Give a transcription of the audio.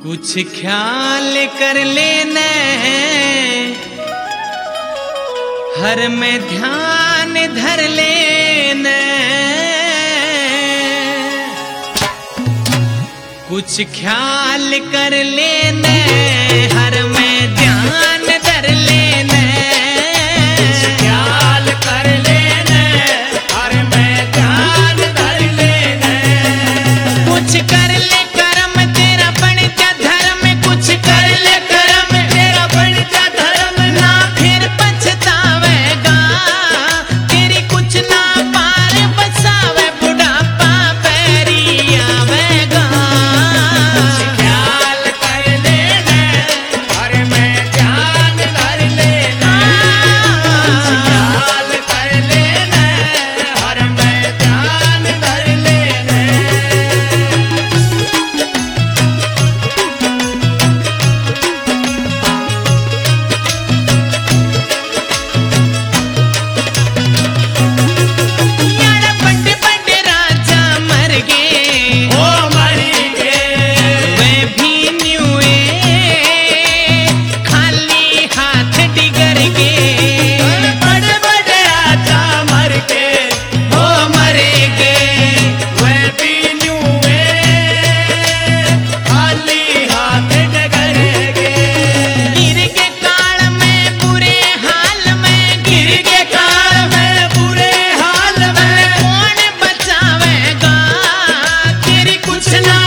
कुछ ख्याल कर लेना हर में ध्यान धर लेना कुछ ख्याल कर लेना हर में ध्यान धर लेना कुछ ख्याल कर लेना हर में ध्यान धर लेना कुछ कर ले कर्म तेरा बन जा धर्म कुछ कर ले कर्म तेरा बन जा धर्म ना फिर पछतावेगा तेरी कुछ ना पार बसावे बुढ़ापा पैरी आवेगा ख्याल कर लेना हर में ध्यान धर लेना ख्याल कर लेना हर में ध्यान धर लेना यार बड़े बड़े राजा मर गए ओ मरी गए वे भी न्यूए खाली हाथ डिगर गए बड़े बड़े राजा मर के वो मरे गए वे भी न्यूए खाली हाथ डगर गए गिर के काल में बुरे हाल में गिर के काल में बुरे हाल में कौन बचावेगा तेरी कुछ ना